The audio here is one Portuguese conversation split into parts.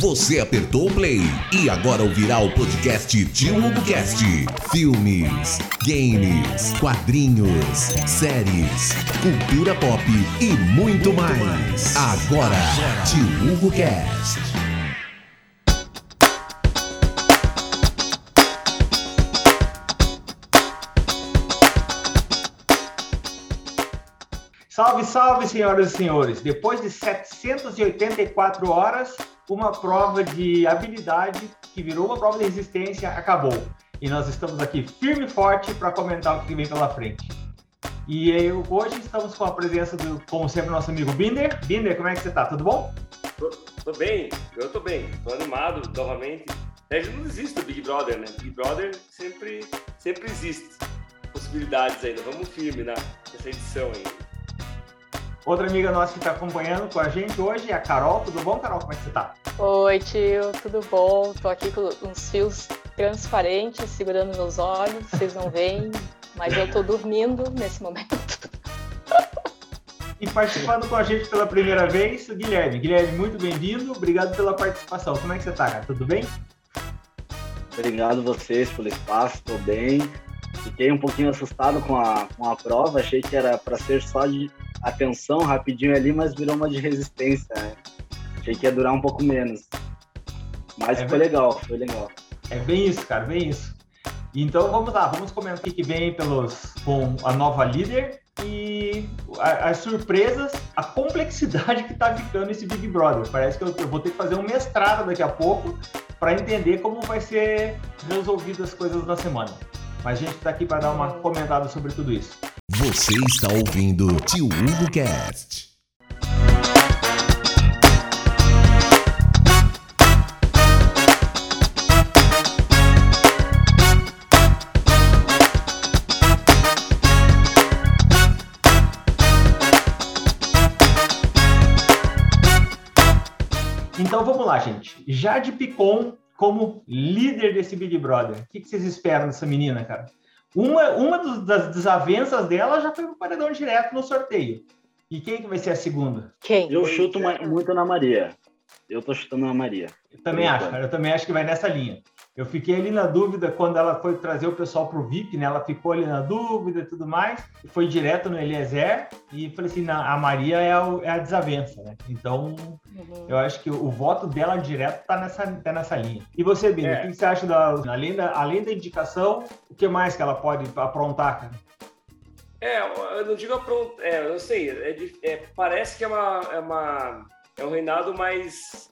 Você apertou o play e agora ouvirá o podcast Tio HugoCast. Filmes, games, quadrinhos, séries, cultura pop e muito mais. Agora, Tio HugoCast. Salve, salve, senhoras e senhores! Depois de 784 horas, uma prova de habilidade que virou uma prova de resistência acabou. E nós estamos aqui firme e forte para comentar o que vem pela frente. E hoje estamos com a presença do, como sempre, nosso amigo Binder. Binder, como é que você tá? Tudo bom? Tô bem, eu tô bem. Tô animado novamente. A gente não existe do Big Brother, né? Big Brother sempre existe possibilidades ainda. Vamos firme nessa edição ainda. Outra amiga nossa que está acompanhando com a gente hoje é a Carol. Tudo bom, Carol? Como é que você tá? Oi, tio. Tudo bom? Tô aqui com uns fios transparentes segurando meus olhos. Vocês não veem, mas eu tô dormindo nesse momento. E participando com a gente pela primeira vez, o Guilherme. Guilherme, muito bem-vindo. Obrigado pela participação. Como é que você tá, cara? Tudo bem? Obrigado vocês pelo espaço. Tô bem. Fiquei um pouquinho assustado com a prova. Achei que era para ser só de atenção rapidinho ali, mas virou uma de resistência, né? Achei que ia durar um pouco menos. Mas foi legal. É bem isso, cara, bem isso. Então vamos lá, vamos comentar o que vem com a nova líder e as surpresas, a complexidade que tá ficando esse Big Brother. Parece que eu vou ter que fazer um mestrado daqui a pouco para entender como vai ser resolvidas as coisas na semana. Mas a gente tá aqui para dar uma comentada sobre tudo isso. Você está ouvindo Tio HugoCast. Então vamos lá, gente. Jade Picon como líder desse Big Brother. O que vocês esperam dessa menina, cara? Uma das desavenças dela já foi pro paredão direto no sorteio. E quem que vai ser a segunda? Quem? Eu chuto muito na Maria. Eu tô chutando na Maria. Eu também acho que vai nessa linha. Eu fiquei ali na dúvida quando ela foi trazer o pessoal pro VIP, né? Ela ficou ali na dúvida e tudo mais. Foi direto no Eliezer e falei assim, a Maria é a desavença, né? Então, eu acho que o voto dela direto tá nessa linha. E você, Bino, o que você acha além da indicação, o que mais que ela pode aprontar, cara? Eu não digo aprontar, eu não sei, parece que é um reinado mais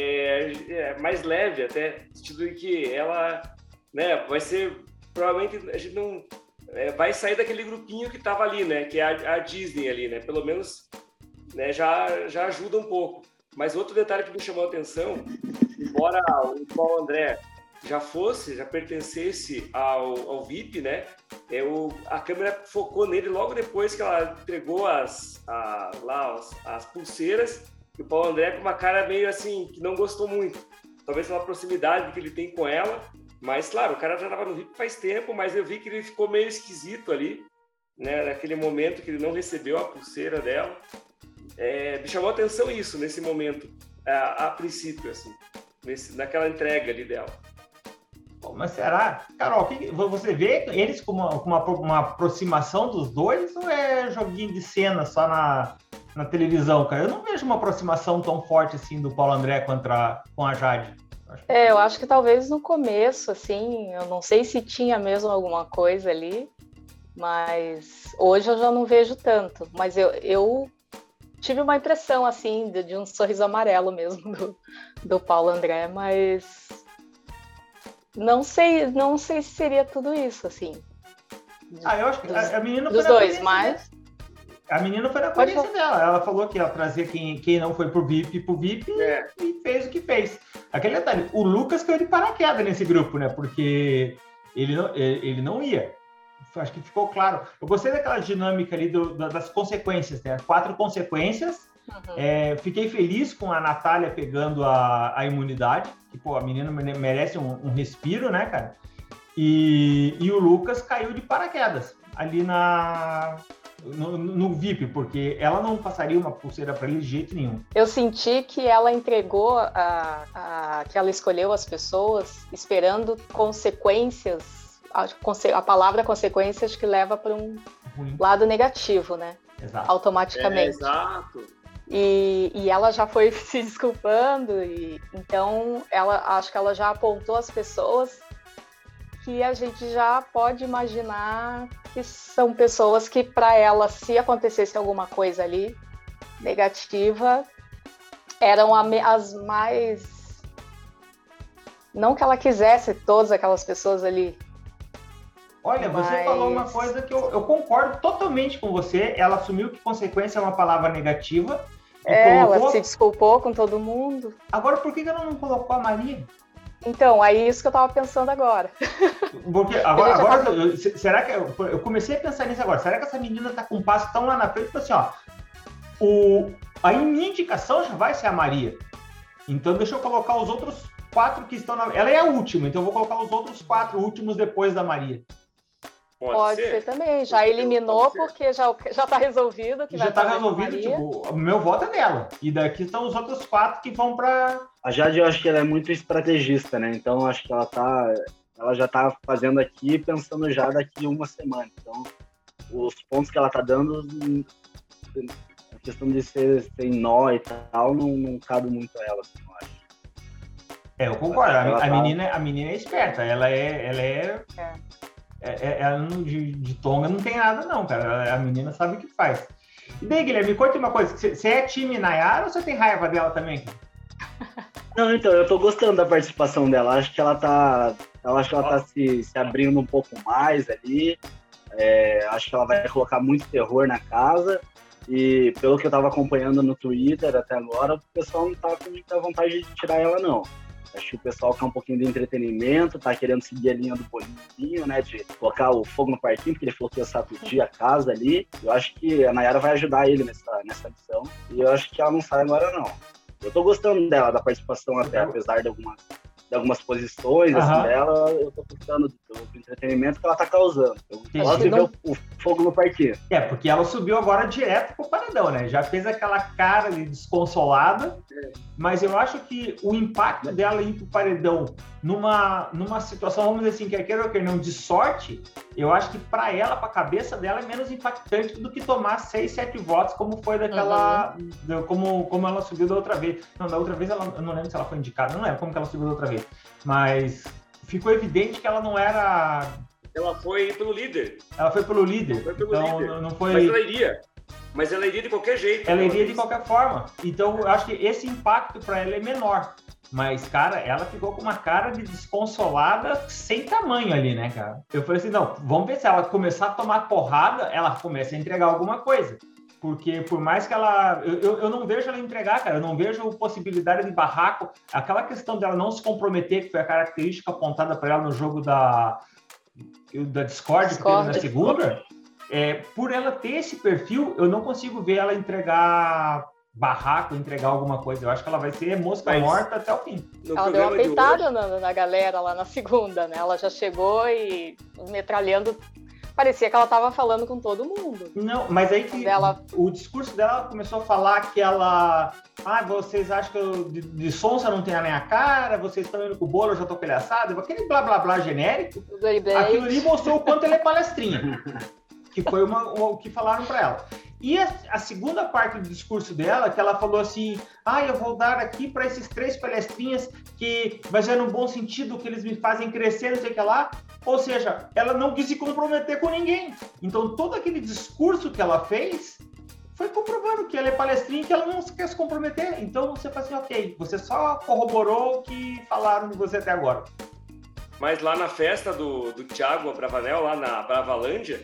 leve até, no sentido de que ela, né, vai ser, provavelmente a gente não vai sair daquele grupinho que estava ali, né, que é a Disney ali, né, pelo menos, né, já ajuda um pouco. Mas outro detalhe que me chamou a atenção, embora o Paulo André já pertencesse ao VIP, né, a câmera focou nele logo depois que ela entregou as pulseiras. E o Paulo André com uma cara meio assim, que não gostou muito. Talvez pela proximidade que ele tem com ela. Mas, claro, o cara já estava no VIP faz tempo, mas eu vi que ele ficou meio esquisito ali, né? Naquele momento que ele não recebeu a pulseira dela. Me chamou a atenção isso, nesse momento, a princípio, assim, naquela entrega ali dela. Bom, mas será? Carol, você vê eles com uma aproximação dos dois ou é joguinho de cena só na televisão, cara? Eu não vejo uma aproximação tão forte assim do Paulo André com a Jade. Eu acho que talvez no começo, assim, eu não sei se tinha mesmo alguma coisa ali, mas hoje eu já não vejo tanto. Mas eu tive uma impressão, assim, de um sorriso amarelo mesmo do Paulo André, mas não sei se seria tudo isso, assim. Eu acho que a menina dos dois, mas... A menina foi na coerência dela. Ela falou que ia trazer quem não foi pro VIP e fez o que fez. Aquele detalhe, o Lucas caiu de paraquedas nesse grupo, né? Porque ele não ia. Acho que ficou claro. Eu gostei daquela dinâmica ali das consequências, né? 4 consequências. Fiquei feliz com a Natália pegando a imunidade. Que, pô, a menina merece um respiro, né, cara? E o Lucas caiu de paraquedas ali no VIP, porque ela não passaria uma pulseira para ele de jeito nenhum. Eu senti que ela entregou, que ela escolheu as pessoas esperando consequências, a palavra consequências que leva para um lado negativo, né? Exato. Automaticamente. Exato. E ela já foi se desculpando, e então acho que ela já apontou as pessoas que a gente já pode imaginar que são pessoas que, para ela, se acontecesse alguma coisa ali negativa, eram as mais... Não que ela quisesse todas aquelas pessoas ali. Olha, você falou uma coisa que eu concordo totalmente com você. Ela assumiu que consequência é uma palavra negativa. Ela se desculpou com todo mundo. Agora, por que ela não colocou a Maria? Então, é isso que eu tava pensando agora. Porque agora será que eu comecei a pensar nisso agora? Será que essa menina tá com um passo tão lá na frente? Tipo assim, ó, a minha indicação já vai ser a Maria. Então deixa eu colocar os outros 4 que estão na... Ela é a última, então eu vou colocar os outros 4 últimos depois da Maria. Pode ser também. Já eliminou porque já tá resolvido. Que já tá resolvido, tipo, o meu voto é dela. E daqui estão os outros 4 que vão pra... A Jade, eu acho que ela é muito estrategista, né? Então, acho que ela já tá fazendo aqui, pensando já daqui uma semana. Então, os pontos que ela tá dando, a questão de ser sem nó e tal, não cabe muito a ela, assim, eu acho. Eu concordo. A menina é esperta. Ela de tonga não tem nada, não, cara. A menina sabe o que faz. E daí, Guilherme, me conta uma coisa. Você é time Nayara ou você tem raiva dela também? Não, então, eu tô gostando da participação dela. Acho que ela tá se abrindo um pouco mais ali. Acho que ela vai colocar muito terror na casa. E pelo que eu tava acompanhando no Twitter até agora, o pessoal não tá com muita vontade de tirar ela, não. Acho que o pessoal quer um pouquinho de entretenimento, tá querendo seguir a linha do Boninho, né? De colocar o fogo no parquinho, porque ele falou que ia sacudir a casa ali. Eu acho que a Nayara vai ajudar ele nessa missão. E eu acho que ela não sai agora, não. Eu tô gostando dela, da participação até, apesar de algumas posições assim, dela, eu tô gostando do entretenimento que ela tá causando. Eu gosto de ver o fogo no parquinho. Porque ela subiu agora direto pro paredão, né? Já fez aquela cara de desconsolada, mas eu acho que o impacto dela ir pro paredão numa situação, vamos dizer assim, quer queira ou quer não, de sorte, eu acho que pra ela, pra cabeça dela, é menos impactante do que tomar 6, 7 votos, como foi daquela... Como ela subiu da outra vez. Não, da outra vez, eu não lembro se ela foi indicada, não lembro como que ela subiu da outra vez. Mas ficou evidente que ela não era... Ela foi pelo líder. Ela foi pelo líder. Líder. Não foi... Mas ela iria de qualquer jeito. Ela iria de qualquer forma. Então, eu acho que esse impacto para ela é menor. Mas, cara, ela ficou com uma cara de desconsolada sem tamanho ali, né, cara? Eu falei assim, não, vamos ver se ela começar a tomar porrada, ela começa a entregar alguma coisa. Porque por mais que ela... Eu não vejo ela entregar, cara. Eu não vejo possibilidade de barraco. Aquela questão dela não se comprometer, que foi a característica apontada para ela no jogo da Discord, que teve na segunda. Por ela ter esse perfil, eu não consigo ver ela entregar barraco, entregar alguma coisa. Eu acho que ela vai ser mosca morta até o fim. Ela deu uma peitada na galera lá na segunda, né? Ela já chegou e metralhando... Parecia que ela estava falando com todo mundo. Não, mas aí que o discurso dela começou a falar que ela... vocês acham que eu de sonsa não tem a minha cara, vocês estão indo com o bolo, eu já tô com ele assado. Aquele blá blá blá genérico. Aquilo ali mostrou o quanto ele é palestrinha. Que foi o que falaram para ela. E a segunda parte do discurso dela, que ela falou assim, eu vou dar aqui para esses 3 palestrinhas que vai ser no bom sentido, que eles me fazem crescer, não sei o que lá. Ou seja, ela não quis se comprometer com ninguém. Então, todo aquele discurso que ela fez foi comprovando que ela é palestrinha e que ela não quer se comprometer. Então, você fala assim, ok, você só corroborou o que falaram de você até agora. Mas lá na festa do Thiago Abravanel, lá na Bravalândia,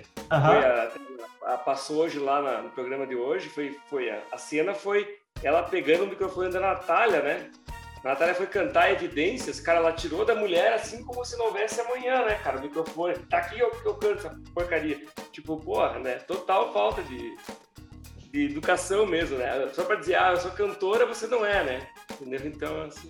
passou hoje lá no programa de hoje, a cena foi ela pegando o microfone da Natália, né? A Natália foi cantar Evidências, cara, ela tirou da mulher assim como se não houvesse amanhã, né, cara? O microfone, tá aqui eu canto essa porcaria. Tipo, porra, né? Total falta de educação mesmo, né? Só pra dizer, eu sou cantora, você não é, né? Entendeu? Então, assim...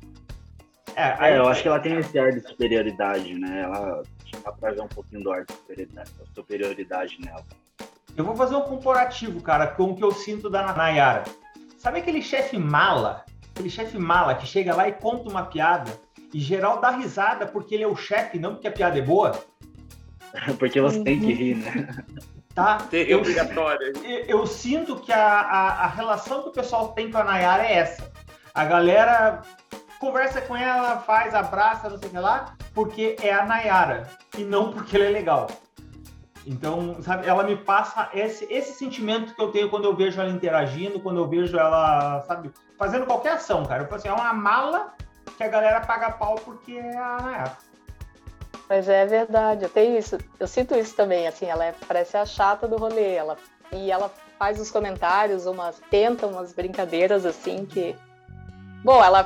eu acho que ela tem esse ar de superioridade, né? Ela dá pra ver um pouquinho do ar de superioridade nela. Eu vou fazer um comparativo, cara, com o que eu sinto da Nayara. Sabe aquele chefe mala? Aquele chefe mala que chega lá e conta uma piada e geral dá risada porque ele é o chefe, não porque a piada é boa? Porque você tem que rir, né? Tá? Tem obrigatório. Eu sinto que a relação que o pessoal tem com a Nayara é essa. A galera conversa com ela, faz, abraça, não sei o que lá, porque é a Nayara e não porque ela é legal. Então, sabe, ela me passa esse sentimento que eu tenho quando eu vejo ela interagindo, quando eu vejo ela, sabe, fazendo qualquer ação, cara. Eu falo assim, é uma mala que a galera paga pau porque é a Nayara. Mas é verdade, eu sinto isso também, assim, ela parece a chata do rolê, ela faz os comentários, tenta umas brincadeiras, assim, que... Bom, ela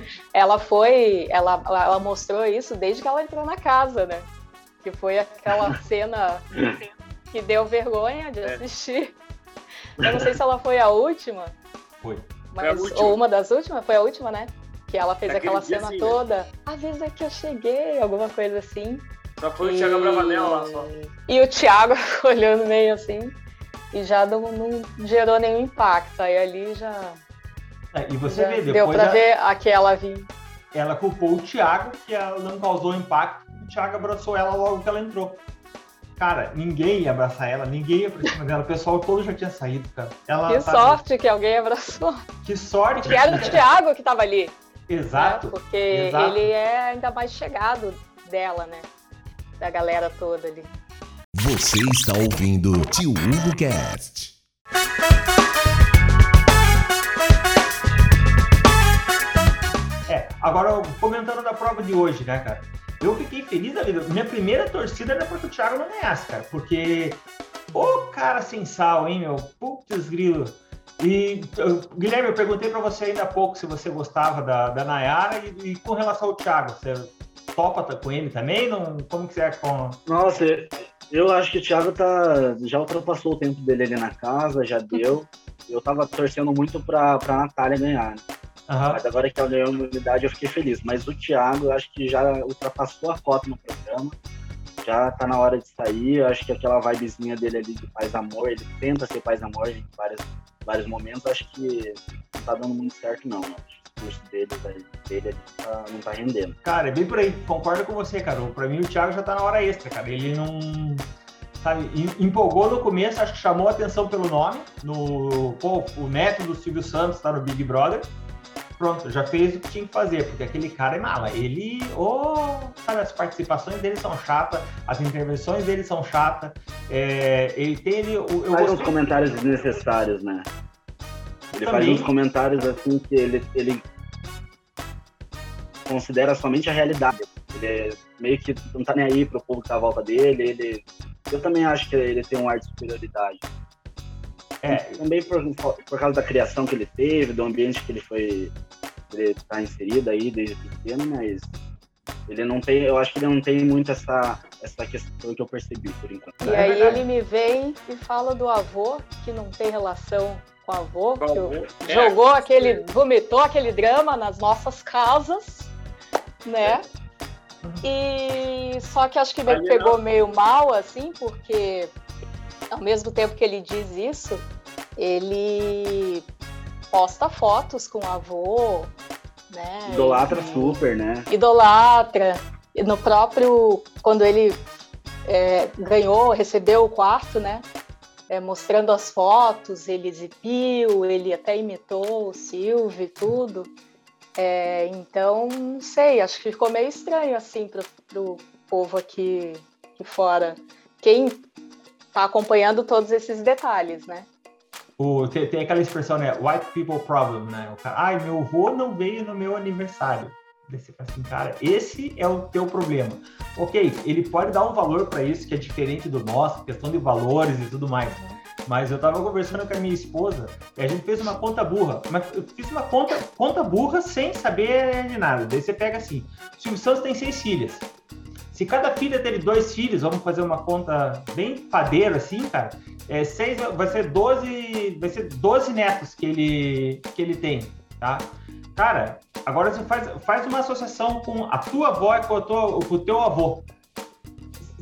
mostrou isso desde que ela entrou na casa, né? Que foi aquela cena que deu vergonha de assistir. Eu não sei se ela foi a última. Foi. Ou uma das últimas, foi a última, né? Que ela fez Naquele aquela cena assim, toda. Né? Avisa que eu cheguei, alguma coisa assim. Só foi o Thiago Bravanel lá só. E o Thiago olhando meio assim. E já não gerou nenhum impacto. Aí ali já... E você vê, depois deu pra ver aquela vir. Ela culpou o Thiago, que ela não causou impacto. O Thiago abraçou ela logo que ela entrou. Cara, ninguém ia abraçar ela, ninguém ia pra cima dela. O pessoal todo já tinha saído, cara. Que sorte que alguém abraçou. Que sorte. Que era o Thiago que tava ali. Exato. Né? Porque ele é ainda mais chegado dela, né? Da galera toda ali. Você está ouvindo Tio Hugo Cast. Agora, comentando da prova de hoje, né, cara? Eu fiquei feliz da vida. Minha primeira torcida era porque o Thiago não ganhasse, cara. Porque, cara sem sal, hein, meu? Putz, grilo. E, Guilherme, eu perguntei pra você ainda há pouco se você gostava da Nayara e com relação ao Thiago, você topa com ele também? Não, como que você é com... Nossa, eu acho que o Thiago já ultrapassou o tempo dele ali na casa, já deu. Eu tava torcendo muito pra Natália ganhar, né? Mas agora que ela ganhou a imunidade, eu fiquei feliz. Mas o Thiago, eu acho que já ultrapassou a cota no programa. Já tá na hora de sair. Eu acho que aquela vibezinha dele ali de paz-amor, ele tenta ser paz-amor em vários momentos. Eu acho que não tá dando muito certo, não. O curso dele não tá rendendo. Cara, é bem por aí. Concordo com você, cara. Pra mim, o Thiago já tá na hora extra, cara. Ele não... Sabe, empolgou no começo, acho que chamou a atenção pelo nome. O neto do Silvio Santos tá no Big Brother. Pronto, já fez o que tinha que fazer, porque aquele cara é mala. Ele, sabe, as participações dele são chatas, as intervenções dele são chatas. Ele tem... Faz uns comentários desnecessários, né? Ele também faz uns comentários assim que ele considera somente a realidade. Ele meio que não tá nem aí pro povo que tá à volta dele. Eu também acho que ele tem um ar de superioridade. Também por causa da criação que ele teve, do ambiente que ele tá inserido aí desde pequeno, mas ele não tem, eu acho que ele não tem muito essa questão que eu percebi por enquanto. E aí ele me vem e fala do avô, que não tem relação com o avô, que vomitou aquele drama nas nossas casas, né? E só que acho que ele pegou meio mal, assim, porque ao mesmo tempo que ele diz isso, ele posta fotos com o avô, né? Idolatra super, né? Idolatra. E no próprio, quando ele recebeu o quarto, né? Mostrando as fotos, ele exibiu, ele até imitou o Silvio e tudo. Então, não sei, acho que ficou meio estranho, assim, pro povo aqui fora. Quem tá acompanhando todos esses detalhes, né? Tem aquela expressão, né? White people problem, né? O cara, meu avô não veio no meu aniversário. Daí você fala assim, cara, esse é o teu problema. Ok, ele pode dar um valor para isso que é diferente do nosso, questão de valores e tudo mais. Mas eu tava conversando com a minha esposa e a gente fez uma conta burra. Mas eu fiz uma conta burra sem saber de nada. Daí você pega assim, o Silvio Santos tem 6 filhas. Se cada filha teve 2 filhos, vamos fazer uma conta bem padeira assim, cara, 6 vai ser 12 netos que ele tem, tá? Cara, agora você faz uma associação com a tua avó e com o teu avô.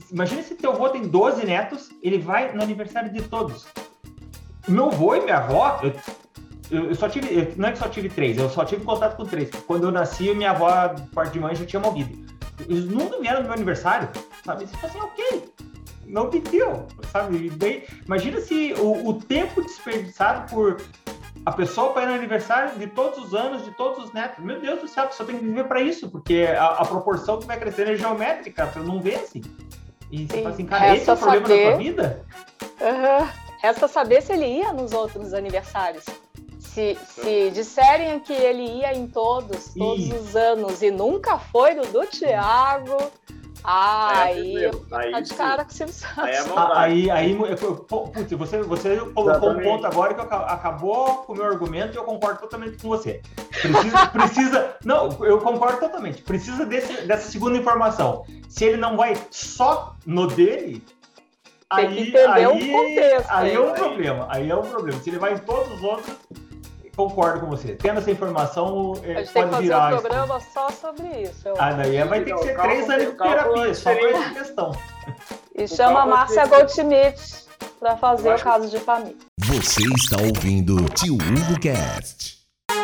Imagina se teu avô tem 12 netos, ele vai no aniversário de todos. Meu avô e minha avó, eu só tive, não é que só tive 3, eu só tive contato com 3. Quando eu nasci, minha avó, parte de mãe, já tinha morrido. Eles nunca vieram no meu aniversário, sabe? Você fala assim, ok, não big deal, sabe? E daí, imagina se o tempo desperdiçado por a pessoa para ir no aniversário de todos os anos, de todos os netos. Meu Deus do céu, a pessoa tem que viver para isso, porque a proporção que vai crescendo é geométrica, para não ver assim. E você fala assim, cara, esse é o problema da tua vida? Resta saber se ele ia nos outros aniversários. Se disserem que ele ia em todos os anos e nunca foi no do Thiago, aí tá de cara com o Silvio Santos. Putz, você colocou um ponto agora que acabou com o meu argumento e eu concordo totalmente com você. Não, eu concordo totalmente. Precisa dessa segunda informação. Se ele não vai só no dele, tem que entender o contexto. Aí é um problema. Se ele vai em todos os outros, concordo com você. Tendo essa informação, a gente tem que fazer um programa só sobre isso. Daí vai ter que ser 3 anos de terapia, só por essa questão. E chama a Márcia Goldschmidt para fazer o caso de família. Você está ouvindo Tio Hugo Cast.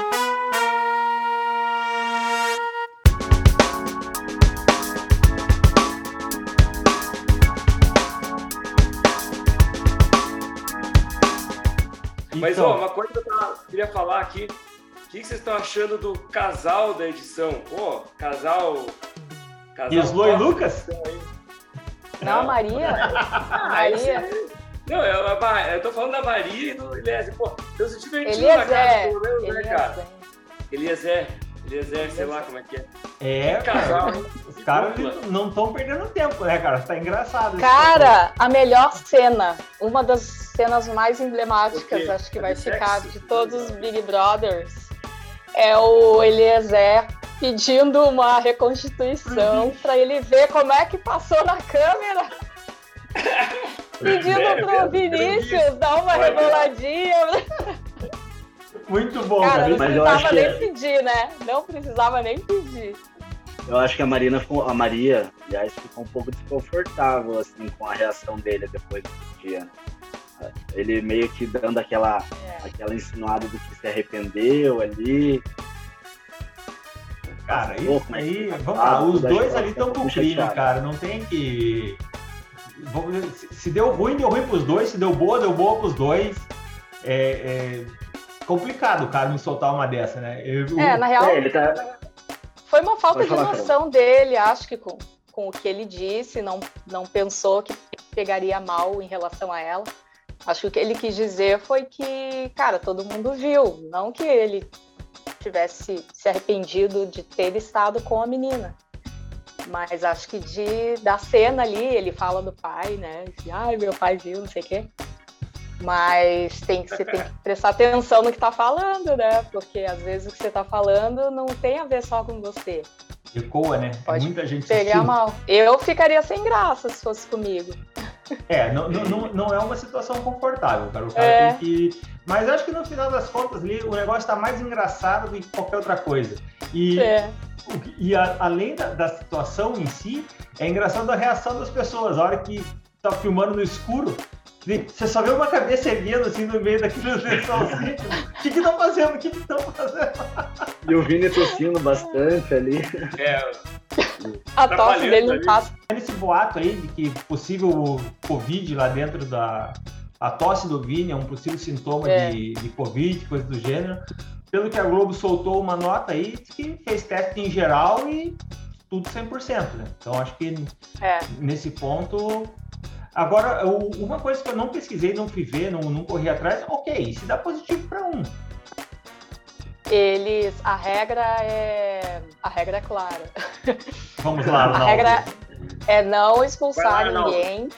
Mas uma coisa que eu queria falar aqui, o que vocês estão achando do casal da edição? Pô, casal Islo e Lucas? Não, Maria. Maria. Não, eu tô falando da Maria e do Eliezer. Pô, estão se divertindo na casa, pelo menos, né, cara? Eliezer, sei lá como é que é. Que casal, hein? Os caras não estão perdendo tempo, né, cara? Tá engraçado. Cara, a melhor cena, uma das cenas mais emblemáticas, acho que vai ficar de todos os Big Brothers, é o Eliezer pedindo uma reconstituição para ele ver como é que passou na câmera. Pedindo pro Vinícius dar uma reboladinha. Muito bom, cara. Não precisava nem pedir, né? Não precisava nem pedir. Eu acho que a Maria, aliás, ficou um pouco desconfortável, assim, com a reação dele depois do dia, né? Ele meio que dando aquela insinuada do que se arrependeu ali. Cara, aí vamos lá, os dois ali estão com crime, cara, não tem que... Se deu ruim pros dois, se deu boa pros dois. É complicado o cara me soltar uma dessa, né? Na real, foi uma falta de noção dele, acho que com o que ele disse, não pensou que pegaria mal em relação a ela. Acho que o que ele quis dizer foi que, cara, todo mundo viu, não que ele tivesse se arrependido de ter estado com a menina. Mas acho que da cena ali, ele fala do pai, né? Ai, meu pai viu, não sei o quê. Mas você tem que prestar atenção no que tá falando, né? Porque às vezes o que você tá falando não tem a ver só com você. Ecoa, né? Pode muita gente pegar mal. Eu ficaria sem graça se fosse comigo. Não é uma situação confortável, cara. O cara tem que... Mas acho que no final das contas ali, o negócio tá mais engraçado do que qualquer outra coisa. Além da situação em si, é engraçado a reação das pessoas. A hora que tá filmando no escuro, você só vê uma cabeça erguendo assim no meio daquele lençolzinho. O que estão fazendo? E o Vini tossindo bastante ali. A tosse dele não passa. Esse boato aí de que possível Covid lá dentro a tosse do Vini é um possível sintoma de Covid, coisa do gênero. Pelo que a Globo soltou uma nota aí que fez teste em geral e tudo 100%, né? Então acho que nesse ponto... Agora, uma coisa que eu não pesquisei, não fui ver, não corri atrás, ok, se dá positivo para um. A regra é clara. Vamos lá, A regra é não expulsar ninguém.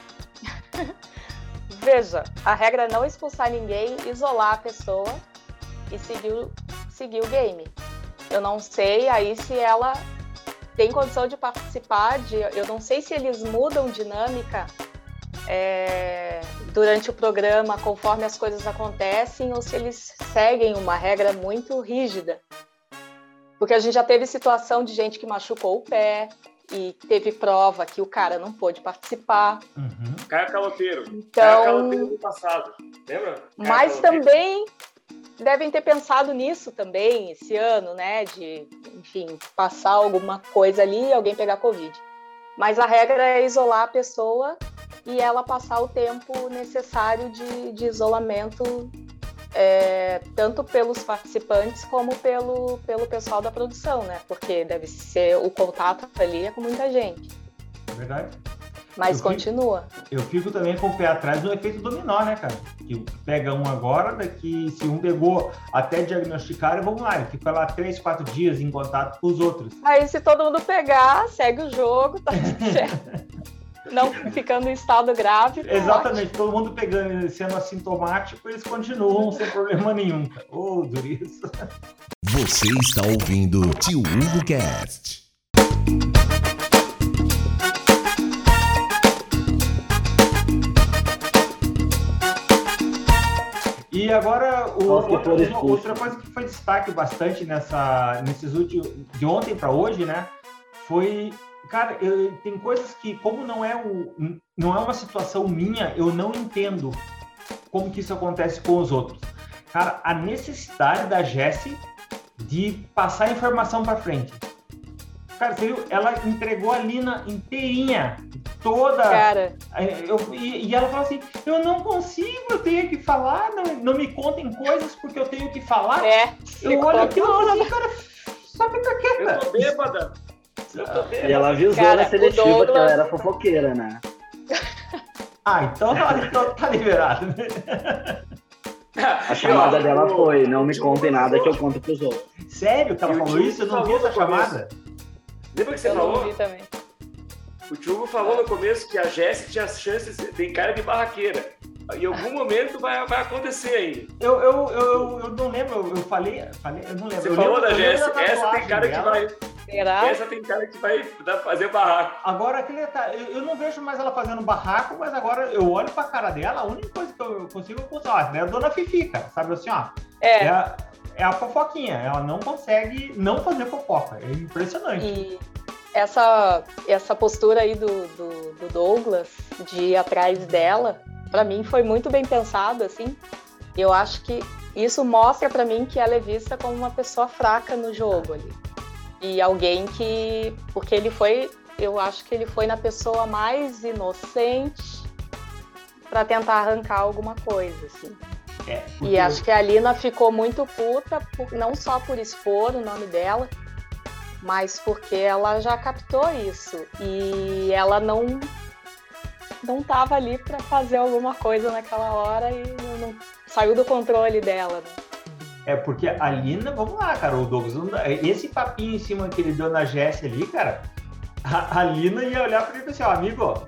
Veja, a regra é não expulsar ninguém, isolar a pessoa e seguir o game. Eu não sei aí se ela tem condição de participar, eu não sei se eles mudam dinâmica durante o programa, conforme as coisas acontecem, ou se eles seguem uma regra muito rígida. Porque a gente já teve situação de gente que machucou o pé e teve prova que o cara não pôde participar. Caio Caloteiro. Então, Caio Caloteiro no passado, lembra? Mas também devem ter pensado nisso também esse ano, né? De, enfim, passar alguma coisa ali e alguém pegar Covid. Mas a regra é isolar a pessoa e ela passar o tempo necessário de isolamento, tanto pelos participantes como pelo pessoal da produção, né? Porque deve ser o contato ali com muita gente. É verdade. Mas continua. Eu fico também com o pé atrás do efeito dominó, né, cara? Que pega um agora, daqui, se um pegou até diagnosticar, vamos lá, ele fica lá 3, 4 dias em contato com os outros. Aí se todo mundo pegar, segue o jogo, tá tudo certo. Não ficando em estado grave. Exatamente, ótimo. todo mundo pegando, sendo assintomático, eles continuam sem problema nenhum. Ô, dureza. Você está ouvindo Tio Hugo Cast. E agora, outra coisa que foi destaque bastante nesses últimos, de ontem para hoje, né? Foi, cara, tem coisas que, como não é uma situação minha, eu não entendo como que isso acontece com os outros. Cara, a necessidade da Jessie de passar a informação para frente. Cara, você viu? Ela entregou a Lina inteirinha, toda. Cara. E ela falou assim, eu não consigo, eu tenho que falar, não me contem coisas porque eu tenho que falar. Eu olho aquilo e falo assim, cara, só fica quieta. Eu tô bêbada. E ela avisou na seletiva Douglas... que ela era fofoqueira, né? Então tá liberado, né? A chamada dela foi, não me contem nada que eu conto pros outros. Sério que ela falou isso? Eu não vi essa chamada. Lembra que você falou? Não vi também. O Tio falou no começo que a Jessie tinha chances, tem cara de barraqueira. Em algum momento vai acontecer ainda. Eu não lembro, eu falei, eu não lembro. Você falou da Jessie, essa tem cara dela. que vai... Será? Essa tem cara que vai fazer barraco. Agora, eu não vejo mais ela fazendo barraco, mas agora eu olho pra cara dela, a única coisa que eu consigo contar, né? A dona Fifi, cara, sabe assim, ó. É a fofoquinha, ela não consegue não fazer fofoca, é impressionante. E essa postura aí do Douglas, de ir atrás dela, pra mim foi muito bem pensado, assim. Eu acho que isso mostra pra mim que ela é vista como uma pessoa fraca no jogo ali. E alguém que... Porque eu acho que ele foi na pessoa mais inocente pra tentar arrancar alguma coisa, assim. E acho que a Lina ficou muito puta, não só por expor o nome dela, mas porque ela já captou isso. E ela não tava ali pra fazer alguma coisa naquela hora e não saiu do controle dela, né? Porque a Lina, vamos lá, cara, o Douglas, esse papinho em cima que ele deu na Jessie ali, cara, a Lina ia olhar pra ele e dizer assim, amigo,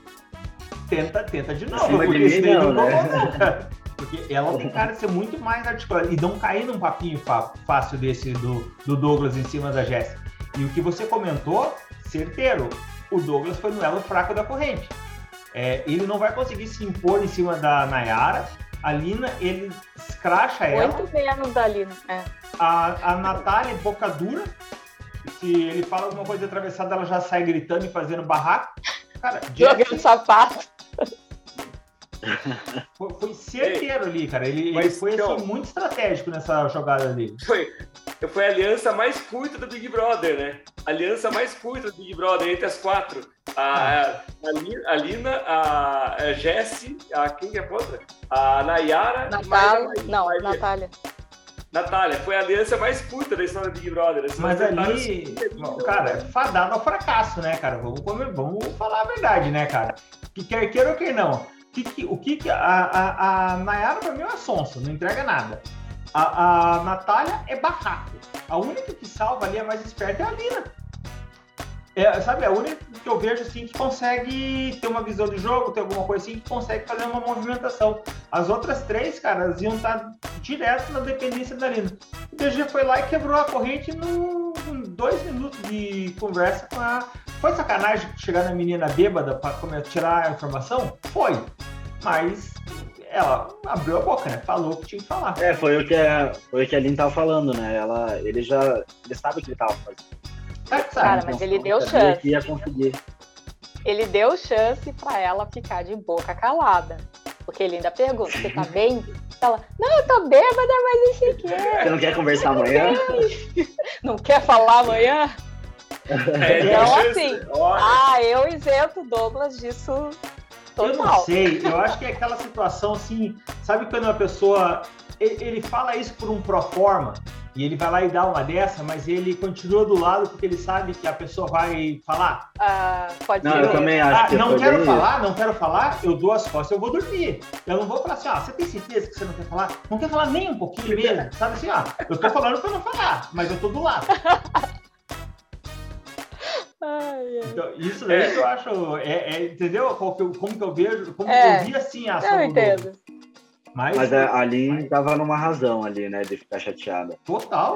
tenta de novo, porque esse daí não vou, cara. Porque ela tem cara de ser muito mais articulada e não cair num papinho fácil desse do Douglas em cima da Jessie. E o que você comentou, certeiro, o Douglas foi no elo fraco da corrente. Ele não vai conseguir se impor em cima da Nayara. A Lina, ele escracha ela. Muito menos da Lina, A Natália é boca dura. Se ele fala alguma coisa atravessada, ela já sai gritando e fazendo barraco. Cara, jogando sapato. Foi certeiro ali, cara. Ele foi assim, muito estratégico nessa jogada ali. Foi a aliança mais curta do Big Brother, né? A aliança mais curta do Big Brother entre as 4. A Lina, a Jessie, quem que é a outra? A Nayara. Natália. Natália, foi a aliança mais curta da história do Big Brother. Mas ali, cara, fadado ao fracasso, né, cara? Vamos falar a verdade, né, cara? Que quer queira ou quer não. A Nayara, pra mim, é uma sonsa, não entrega nada. A Natália é barraco. A única que salva ali, a mais esperta, é a Lina. Sabe, a única que eu vejo assim que consegue ter uma visão de jogo, ter alguma coisa assim, que consegue fazer uma movimentação. As outras 3, cara, elas iam estar direto na dependência da Lina. O DG foi lá e quebrou a corrente em 2 minutos de conversa com a... Foi sacanagem chegar na menina bêbada pra tirar a informação? Foi. Mas ela abriu a boca, né? Falou o que tinha que falar. Foi o que a Lina tava falando, né? Ele sabe o que ele tava fazendo. Cara, mas ele deu chance. Que ia conseguir. Ele deu chance pra ela ficar de boca calada. Porque ele ainda pergunta, você tá bem? Ela, não, eu tô bêbada, mas não sei o quê. Você não quer conversar amanhã? Não quer falar amanhã? Então, assim, eu isento o Douglas disso total. Eu não sei, eu acho que é aquela situação assim, sabe quando uma pessoa, ele fala isso por um proforma, e ele vai lá e dá uma dessa, mas ele continua do lado porque ele sabe que a pessoa vai falar. Pode não, ser. Eu também acho que não quero falar, eu dou as costas, eu vou dormir. Eu não vou falar assim, você tem certeza que você não quer falar? Não quer falar nem um pouquinho mesmo? Sabe assim, eu tô falando pra não falar, mas eu tô do lado. Então, isso daí que eu acho, entendeu? Como que eu vejo, como que eu vi assim a ação. Eu entendo. Mas a Aline tava numa razão ali, né, de ficar chateada. Total.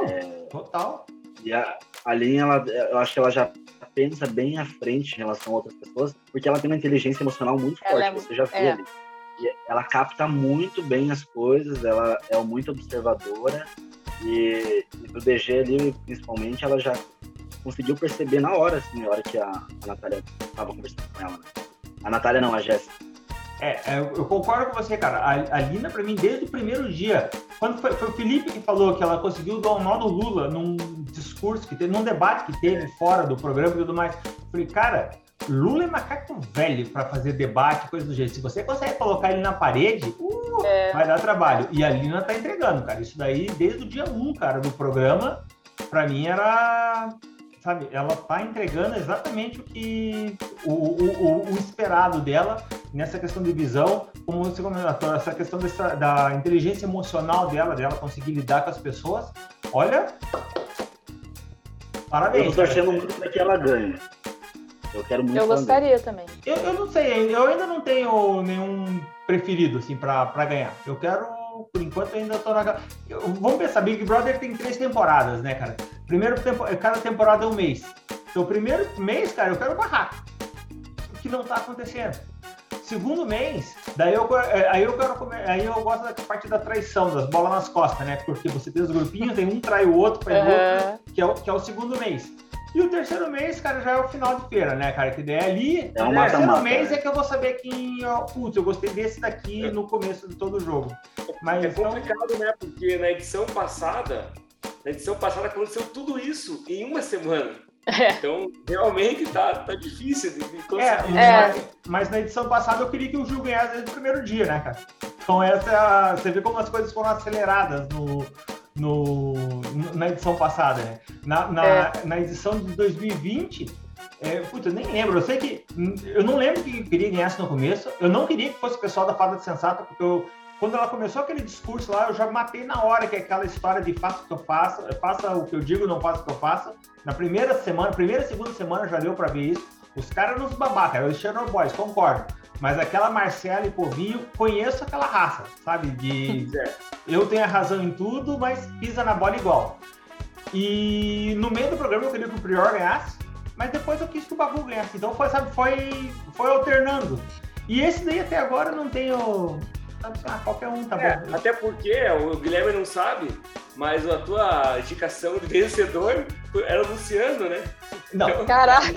E a Aline, eu acho que ela já pensa bem à frente em relação a outras pessoas, porque ela tem uma inteligência emocional muito forte, você já viu ali. E ela capta muito bem as coisas, ela é muito observadora, e do DG ali, principalmente, ela já conseguiu perceber na hora, assim, na hora que a Natália estava conversando com ela, né? A Natália não, a Jéssica. Eu concordo com você, cara. A Lina, pra mim, desde o primeiro dia, quando foi o Felipe que falou que ela conseguiu dar um nó no Lula num discurso que teve, num debate que teve fora do programa e tudo mais. Eu falei, cara, Lula é macaco velho pra fazer debate, coisa do jeito. Se você consegue colocar ele na parede, vai dar trabalho. E a Lina tá entregando, cara. Isso daí, desde o dia 1, cara, do programa, pra mim era... Sabe, ela tá entregando exatamente o que o esperado dela nessa questão de visão, como você comentou, essa questão da inteligência emocional dela conseguir lidar com as pessoas. Olha, parabéns. Eu tô torcendo muito para que ela ganhe. Eu quero muito. Eu gostaria também. Eu não sei, eu ainda não tenho nenhum preferido assim para ganhar. Eu quero, por enquanto, ainda tô na. Vamos pensar, Big Brother tem 3 temporadas, né, cara? Cada temporada é um mês. Então, o primeiro mês, cara, eu quero barraco. O que não tá acontecendo. Segundo mês, aí eu gosto da parte da traição, das bolas nas costas, né? Porque você tem os grupinhos, tem um trai o outro, faz outro, que é o segundo mês. E o terceiro mês, cara, já é o final de feira, né, cara? Que daí ali, o terceiro mês é que eu vou saber quem... eu gostei desse daqui no começo de todo o jogo. Mas é complicado, né? Porque na edição passada aconteceu tudo isso em uma semana. Então, realmente tá difícil de conseguir. Mas na edição passada eu queria que o Gil ganhasse desde o primeiro dia, né, cara? Então você vê como as coisas foram aceleradas na edição passada, né? Na edição de 2020, eu nem lembro. Eu sei que eu não lembro que queria ganhasse no começo. Eu não queria que fosse o pessoal da Fada de Sensata, porque quando ela começou aquele discurso lá, eu já matei na hora, que é aquela história de faça o que eu faço, faça o que eu digo, não faça o que eu faço. Na primeira e segunda semana já deu pra ver isso. Os caras nos babacas, os Chernobyl, concordo. Mas aquela Marcela e Povinho, conheço aquela raça, sabe? Eu tenho a razão em tudo, mas pisa na bola igual. E no meio do programa eu queria que o Prior ganhasse, mas depois eu quis que o Babu ganhasse. Então foi alternando. E esse daí até agora eu não tenho... qualquer um tá bom. Até porque o Guilherme não sabe, mas a tua indicação de vencedor era o Luciano, né? Não. Então, caraca!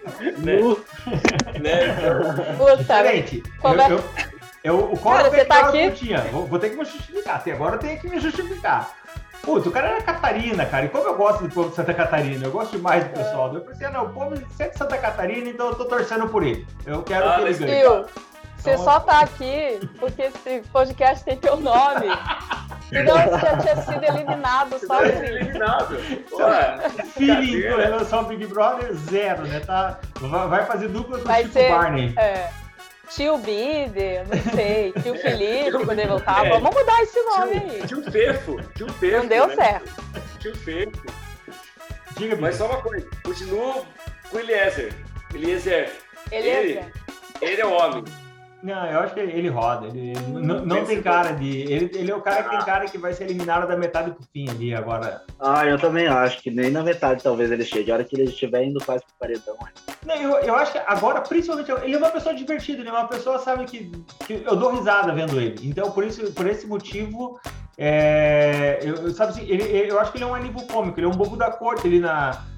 Gente, você tá aqui? Vou ter que me justificar. Até agora eu tenho que me justificar. O cara era Catarina, cara. E como eu gosto do povo de Santa Catarina, eu gosto demais do pessoal. Eu pensei, o povo é de Santa Catarina, então eu tô torcendo por ele. Eu quero que ele ganhe. Você só tá aqui porque esse podcast tem teu nome. Senão você já tinha sido eliminado só assim. Eliminado. Feeling com relação ao Big Brother, 0, né? Vai fazer dupla com o Chico Barney. Tio Bide, não sei. Tio Felipe, quando ele voltar. Vamos mudar esse nome aí. Tio Fefo. Não deu certo. Tio Fefo. Diga, mas só uma coisa. Continuo com o Eliezer. Ele é o homem. Não, eu acho que ele roda. Ele não tem cara de... Ele é o cara que tem cara que vai ser eliminado da metade pro fim ali agora. Eu também acho que nem na metade talvez ele chegue. A hora que ele estiver indo quase pro paredão. Não, eu acho que agora, principalmente, ele é uma pessoa divertida. Ele é uma pessoa, sabe, que eu dou risada vendo ele. Então, por esse motivo... sabe assim, eu acho que ele é um alívio cômico. Ele é um bobo da corte ali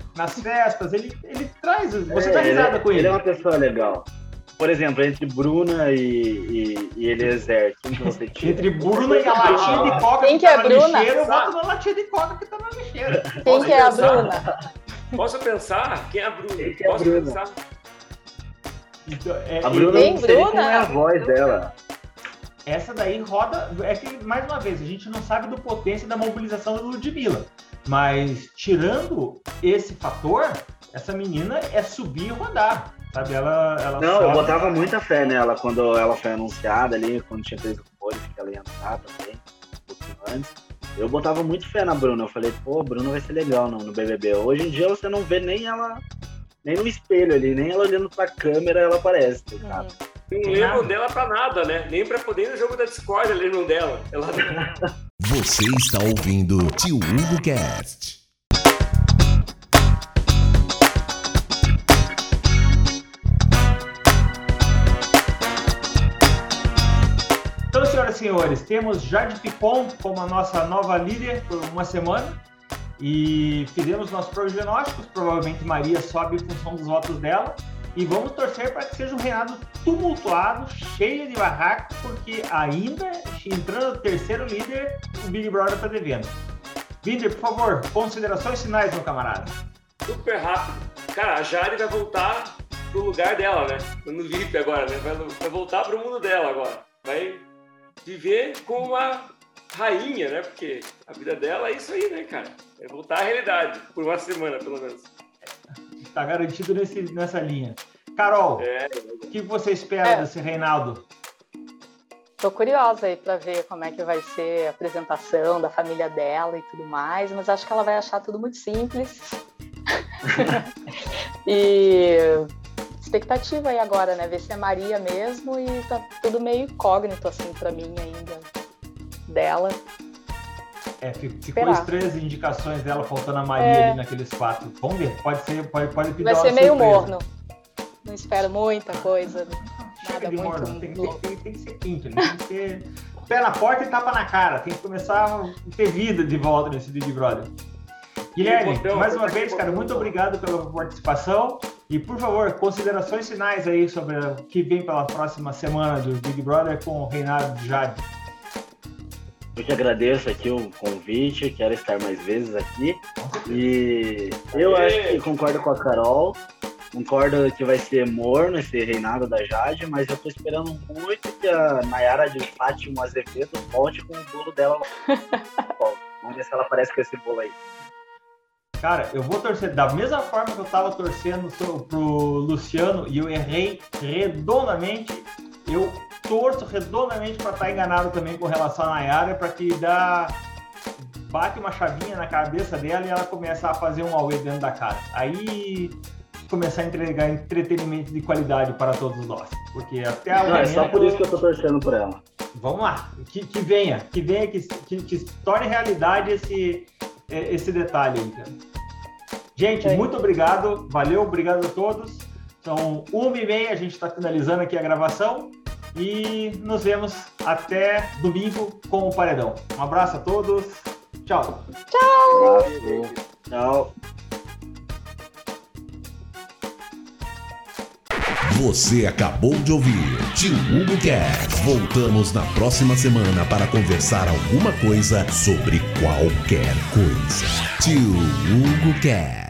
nas festas, ele traz, você dá risada com ele. Ele é uma pessoa legal. Por exemplo, entre Bruna e Eliezer, quem que você tira? Entre Bruna e a latinha de coca quem que tá é na Bruna? lixeira, eu boto na latinha de coca que tá na lixeira. Quem que é a Bruna? Posso pensar? Quem é a Bruna? Quem que é a Posso Bruna? pensar? Então, A Bruna Tem não sei nem Bruna? quem é a voz dela. Essa daí roda. É que, mais uma vez, a gente não sabe do potência da mobilização da Ludmilla. Mas, tirando esse fator, essa menina é subir e rodar. Sabe? Ela Não, sobe. eu botava muita fé nela quando ela foi anunciada ali, quando tinha 3 rumores que ela ia entrar também, um pouquinho antes. Eu botava muito fé na Bruna. Eu falei, pô, Bruna vai ser legal no BBB. Hoje em dia você não vê nem ela, nem no espelho ali, nem ela olhando pra câmera ela aparece, tá ligado? Não lembram dela pra nada, né? Nem pra poder ir no jogo da Discord lembram dela. Ela... Você está ouvindo Tio Hugo Cast. Então, senhoras e senhores, temos Jade Picon como a nossa nova líder por uma semana e fizemos nossos prognósticos. Provavelmente Maria sobe em função dos votos dela e vamos torcer para que seja um reinado tumultuado, cheio de barraco, porque ainda entrando o terceiro líder, o Big Brother está devendo. Vinder, por favor, considerações finais, meu camarada. Super rápido. Cara, a Jade vai voltar pro lugar dela, né? No VIP agora, né? Vai voltar pro mundo dela agora. Vai viver como uma rainha, né? Porque a vida dela é isso aí, né, cara? É voltar à realidade, por uma semana, pelo menos. Tá garantido nessa linha. Carol, o que você espera desse reinado? Tô curiosa aí pra ver como é que vai ser a apresentação da família dela e tudo mais, mas acho que ela vai achar tudo muito simples. E expectativa aí agora, né? Ver se é Maria mesmo e tá tudo meio incógnito, assim, pra mim ainda, dela. Ficou as 3 indicações dela, faltando a Maria ali naqueles 4. Vamos ver, pode pedir vai uma ser meio surpresa. morno. Não espero muita coisa. Chega Nada de muito morno, tem que ser quente, né? Tem que ter pé na porta e tapa na cara. Tem que começar a ter vida de volta nesse Big Brother. Guilherme, mais uma vez, cara, muito obrigado pela participação. E, por favor, considerações finais aí sobre o que vem pela próxima semana do Big Brother com o reinado de Jade. Eu que agradeço aqui o convite, quero estar mais vezes aqui. E eu acho que concordo com a Carol, concordo que vai ser morno esse reinado da Jade, mas eu tô esperando muito que a Nayara de Fátima Azevedo volte com o bolo dela. Vamos ver se ela aparece com esse bolo aí. Cara, eu vou torcer da mesma forma que eu tava torcendo pro Luciano e eu errei redondamente. Eu torço redondamente para estar enganado também com relação a Nayara, para que bate uma chavinha na cabeça dela e ela começa a fazer um auê dentro da casa. Aí começar a entregar entretenimento de qualidade para todos nós. Porque até a é só por isso que eu tô torcendo por ela. Vamos lá, que venha, que torne realidade esse detalhe aí, cara. Gente, muito obrigado, valeu, obrigado a todos. São 1h30, a gente está finalizando aqui a gravação e nos vemos até domingo com o Paredão. Um abraço a todos, tchau. Tchau. Você acabou de ouvir Tio Hugo Cast. Voltamos na próxima semana para conversar alguma coisa sobre qualquer coisa. Tio Hugo Cast.